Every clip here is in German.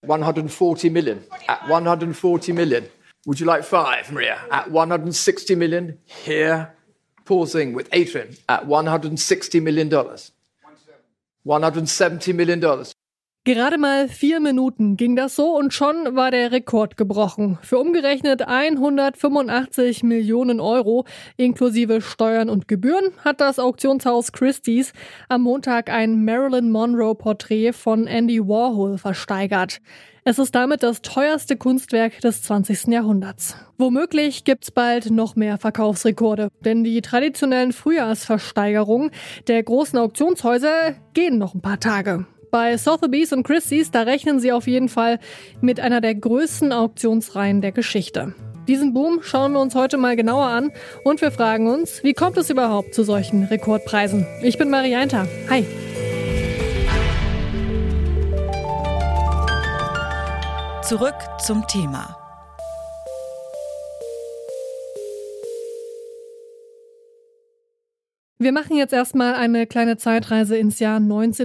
140 million. At 140 million. Would you like 5, Maria? At 160 million. Here, pausing with Adrian at $160 million. $170 million. Gerade mal 4 Minuten ging das so und schon war der Rekord gebrochen. Für umgerechnet 185 Millionen Euro inklusive Steuern und Gebühren hat das Auktionshaus Christie's am Montag ein Marilyn Monroe-Porträt von Andy Warhol versteigert. Es ist damit das teuerste Kunstwerk des 20. Jahrhunderts. Womöglich gibt's bald noch mehr Verkaufsrekorde, denn die traditionellen Frühjahrsversteigerungen der großen Auktionshäuser gehen noch ein paar Tage. Bei Sotheby's und Christie's, da rechnen sie auf jeden Fall mit einer der größten Auktionsreihen der Geschichte. Diesen Boom schauen wir uns heute mal genauer an und wir fragen uns, wie kommt es überhaupt zu solchen Rekordpreisen? Ich bin Marianta. Hi. Zurück zum Thema. Wir machen jetzt erstmal eine kleine Zeitreise ins Jahr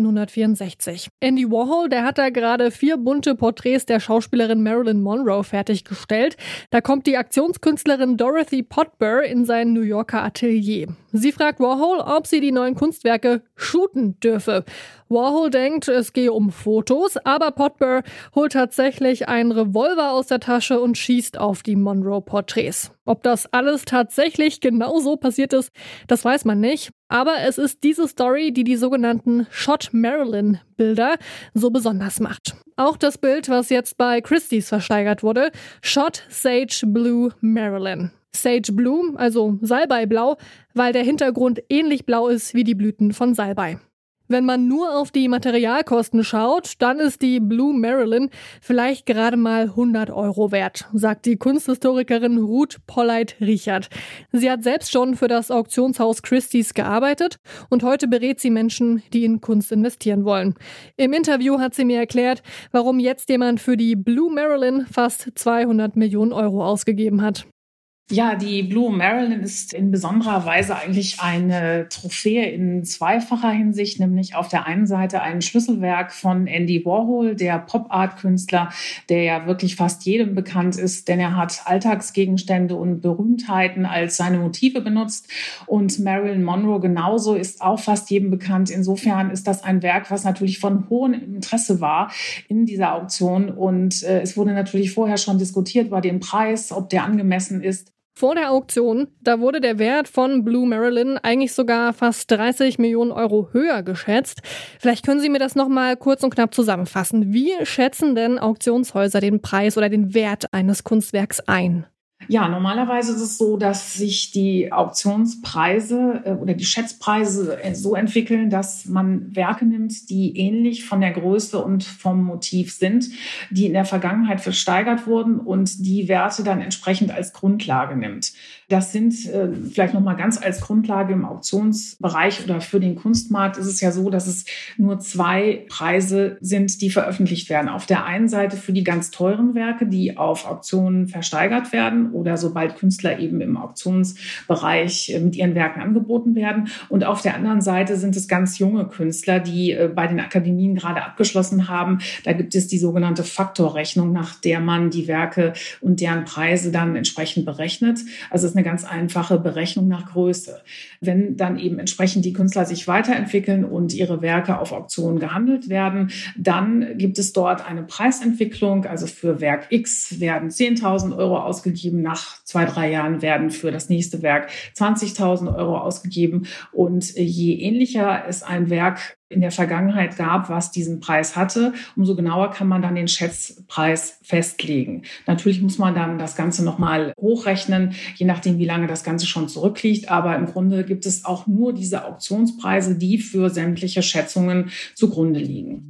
1964. Andy Warhol, der hat da gerade 4 bunte Porträts der Schauspielerin Marilyn Monroe fertiggestellt. Da kommt die Aktionskünstlerin Dorothy Potber in sein New Yorker Atelier. Sie fragt Warhol, ob sie die neuen Kunstwerke shooten dürfe. Warhol denkt, es gehe um Fotos, aber Potber holt tatsächlich einen Revolver aus der Tasche und schießt auf die Monroe-Porträts. Ob das alles tatsächlich genau so passiert ist, das weiß man nicht. Aber es ist diese Story, die die sogenannten Shot Marilyn-Bilder so besonders macht. Auch das Bild, was jetzt bei Christie's versteigert wurde, Shot Sage Blue Marilyn. Sage Blue, also Salbeiblau, weil der Hintergrund ähnlich blau ist wie die Blüten von Salbei. Wenn man nur auf die Materialkosten schaut, dann ist die Blue Marilyn vielleicht gerade mal 100 Euro wert, sagt die Kunsthistorikerin Ruth Polleit-Richard. Sie hat selbst schon für das Auktionshaus Christie's gearbeitet und heute berät sie Menschen, die in Kunst investieren wollen. Im Interview hat sie mir erklärt, warum jetzt jemand für die Blue Marilyn fast 200 Millionen Euro ausgegeben hat. Ja, die Blue Marilyn ist in besonderer Weise eigentlich eine Trophäe in zweifacher Hinsicht, nämlich auf der einen Seite ein Schlüsselwerk von Andy Warhol, der Pop-Art-Künstler, der ja wirklich fast jedem bekannt ist, denn er hat Alltagsgegenstände und Berühmtheiten als seine Motive benutzt. Und Marilyn Monroe genauso ist auch fast jedem bekannt. Insofern ist das ein Werk, was natürlich von hohem Interesse war in dieser Auktion. Und es wurde natürlich vorher schon diskutiert über den Preis, ob der angemessen ist. Vor der Auktion, da wurde der Wert von Blue Marilyn eigentlich sogar fast 30 Millionen Euro höher geschätzt. Vielleicht können Sie mir das nochmal kurz und knapp zusammenfassen. Wie schätzen denn Auktionshäuser den Preis oder den Wert eines Kunstwerks ein? Ja, normalerweise ist es so, dass sich die Auktionspreise oder die Schätzpreise so entwickeln, dass man Werke nimmt, die ähnlich von der Größe und vom Motiv sind, die in der Vergangenheit versteigert wurden und die Werte dann entsprechend als Grundlage nimmt. Das sind vielleicht nochmal ganz als Grundlage im Auktionsbereich oder für den Kunstmarkt ist es ja so, dass es nur 2 Preise sind, die veröffentlicht werden. Auf der einen Seite für die ganz teuren Werke, die auf Auktionen versteigert werden oder sobald Künstler eben im Auktionsbereich mit ihren Werken angeboten werden. Und auf der anderen Seite sind es ganz junge Künstler, die bei den Akademien gerade abgeschlossen haben. Da gibt es die sogenannte Faktorrechnung, nach der man die Werke und deren Preise dann entsprechend berechnet. Also es ist eine ganz einfache Berechnung nach Größe. Wenn dann eben entsprechend die Künstler sich weiterentwickeln und ihre Werke auf Auktionen gehandelt werden, dann gibt es dort eine Preisentwicklung. Also für Werk X werden 10.000 Euro ausgegeben, nach 2-3 Jahren werden für das nächste Werk 20.000 Euro ausgegeben. Und je ähnlicher es ein Werk in der Vergangenheit gab, was diesen Preis hatte, umso genauer kann man dann den Schätzpreis festlegen. Natürlich muss man dann das Ganze nochmal hochrechnen, je nachdem, wie lange das Ganze schon zurückliegt. Aber im Grunde gibt es auch nur diese Auktionspreise, die für sämtliche Schätzungen zugrunde liegen.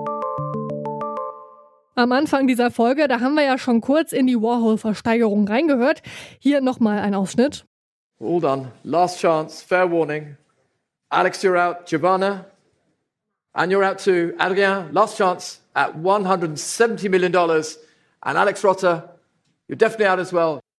Am Anfang dieser Folge, da haben wir ja schon kurz in die Warhol-Versteigerung reingehört. Hier nochmal ein Ausschnitt. All done. Last chance. Fair warning. Alex, you're out. Giovanna. And you're out too. Adrien, last chance at $170 million. And Alex Rotter, you're definitely out as well.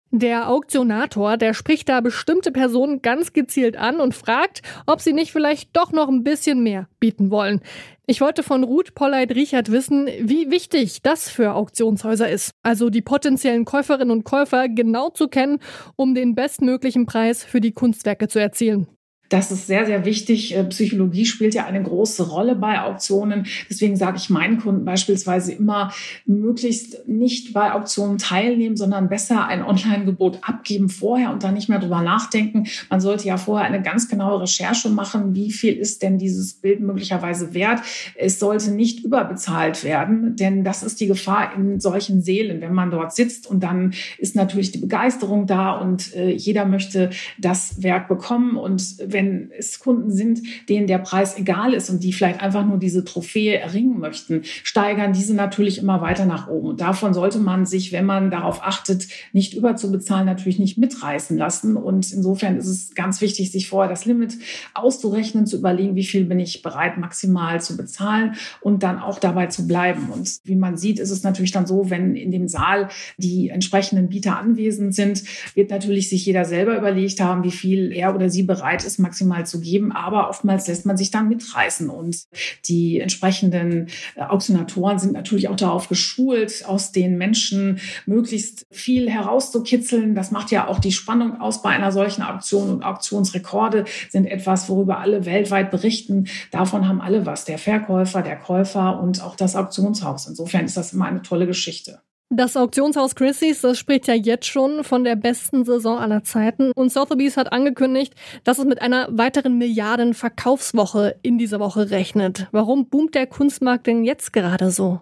Der Auktionator, der spricht da bestimmte Personen ganz gezielt an und fragt, ob sie nicht vielleicht doch noch ein bisschen mehr bieten wollen. Ich wollte von Ruth Polleit-Riechert wissen, wie wichtig das für Auktionshäuser ist. Also die potenziellen Käuferinnen und Käufer genau zu kennen, um den bestmöglichen Preis für die Kunstwerke zu erzielen. Das ist sehr, sehr wichtig. Psychologie spielt ja eine große Rolle bei Auktionen. Deswegen sage ich meinen Kunden beispielsweise immer, möglichst nicht bei Auktionen teilnehmen, sondern besser ein Online-Gebot abgeben vorher und dann nicht mehr drüber nachdenken. Man sollte ja vorher eine ganz genaue Recherche machen. Wie viel ist denn dieses Bild möglicherweise wert? Es sollte nicht überbezahlt werden, denn das ist die Gefahr in solchen Seelen, wenn man dort sitzt. Und dann ist natürlich die Begeisterung da und jeder möchte das Werk bekommen. Und wenn es Kunden sind, denen der Preis egal ist und die vielleicht einfach nur diese Trophäe erringen möchten, steigern diese natürlich immer weiter nach oben. Und davon sollte man sich, wenn man darauf achtet, nicht überzubezahlen, natürlich nicht mitreißen lassen. Und insofern ist es ganz wichtig, sich vorher das Limit auszurechnen, zu überlegen, wie viel bin ich bereit maximal zu bezahlen und dann auch dabei zu bleiben. Und wie man sieht, ist es natürlich dann so, wenn in dem Saal die entsprechenden Bieter anwesend sind, wird natürlich sich jeder selber überlegt haben, wie viel er oder sie bereit ist, maximal zu geben. Aber oftmals lässt man sich dann mitreißen. Und die entsprechenden Auktionatoren sind natürlich auch darauf geschult, aus den Menschen möglichst viel herauszukitzeln. Das macht ja auch die Spannung aus bei einer solchen Auktion. Und Auktionsrekorde sind etwas, worüber alle weltweit berichten. Davon haben alle was. Der Verkäufer, der Käufer und auch das Auktionshaus. Insofern ist das immer eine tolle Geschichte. Das Auktionshaus Christie's, das spricht ja jetzt schon von der besten Saison aller Zeiten. Und Sotheby's hat angekündigt, dass es mit einer weiteren Milliarden-Verkaufswoche in dieser Woche rechnet. Warum boomt der Kunstmarkt denn jetzt gerade so?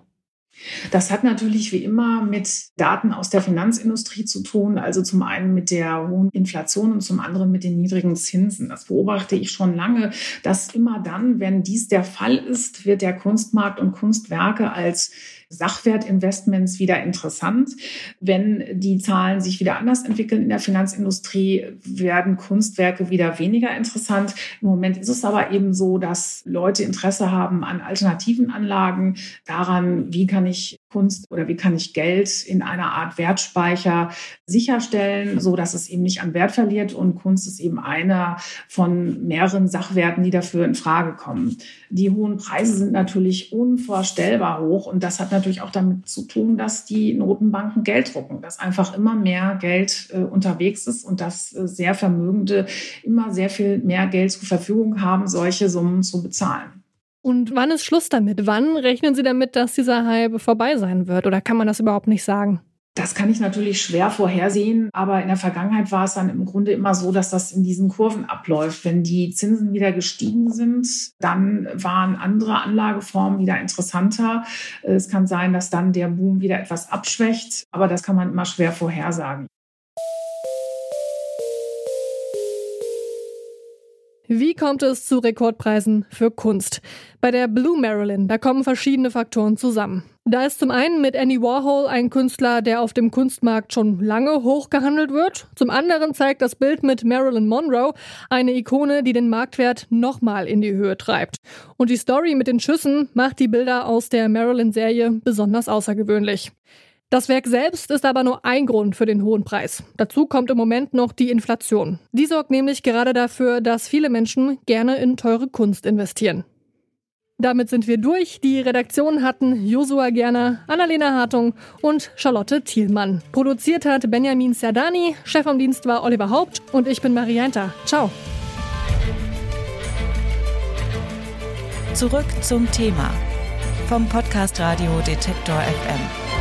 Das hat natürlich wie immer mit Daten aus der Finanzindustrie zu tun, also zum einen mit der hohen Inflation und zum anderen mit den niedrigen Zinsen. Das beobachte ich schon lange, dass immer dann, wenn dies der Fall ist, wird der Kunstmarkt und Kunstwerke als Sachwertinvestments wieder interessant. Wenn die Zahlen sich wieder anders entwickeln in der Finanzindustrie, werden Kunstwerke wieder weniger interessant. Im Moment ist es aber eben so, dass Leute Interesse haben an alternativen Anlagen, daran, wie kann ich Kunst oder wie kann ich Geld in einer Art Wertspeicher sicherstellen, so dass es eben nicht an Wert verliert. Und Kunst ist eben einer von mehreren Sachwerten, die dafür in Frage kommen. Die hohen Preise sind natürlich unvorstellbar hoch und das hat natürlich auch damit zu tun, dass die Notenbanken Geld drucken, dass einfach immer mehr Geld unterwegs ist und dass sehr Vermögende immer sehr viel mehr Geld zur Verfügung haben, solche Summen zu bezahlen. Und wann ist Schluss damit? Wann rechnen Sie damit, dass dieser Hype vorbei sein wird? Oder kann man das überhaupt nicht sagen? Das kann ich natürlich schwer vorhersehen, aber in der Vergangenheit war es dann im Grunde immer so, dass das in diesen Kurven abläuft. Wenn die Zinsen wieder gestiegen sind, dann waren andere Anlageformen wieder interessanter. Es kann sein, dass dann der Boom wieder etwas abschwächt, aber das kann man immer schwer vorhersagen. Wie kommt es zu Rekordpreisen für Kunst? Bei der Blue Marilyn, da kommen verschiedene Faktoren zusammen. Da ist zum einen mit Andy Warhol ein Künstler, der auf dem Kunstmarkt schon lange hoch gehandelt wird. Zum anderen zeigt das Bild mit Marilyn Monroe eine Ikone, die den Marktwert nochmal in die Höhe treibt. Und die Story mit den Schüssen macht die Bilder aus der Marilyn-Serie besonders außergewöhnlich. Das Werk selbst ist aber nur ein Grund für den hohen Preis. Dazu kommt im Moment noch die Inflation. Die sorgt nämlich gerade dafür, dass viele Menschen gerne in teure Kunst investieren. Damit sind wir durch. Die Redaktion hatten Josua Gerner, Annalena Hartung und Charlotte Thielmann. Produziert hat Benjamin Serdani, Chef am Dienst war Oliver Haupt und ich bin Marianta. Ciao. Zurück zum Thema vom Podcast Radio Detektor FM.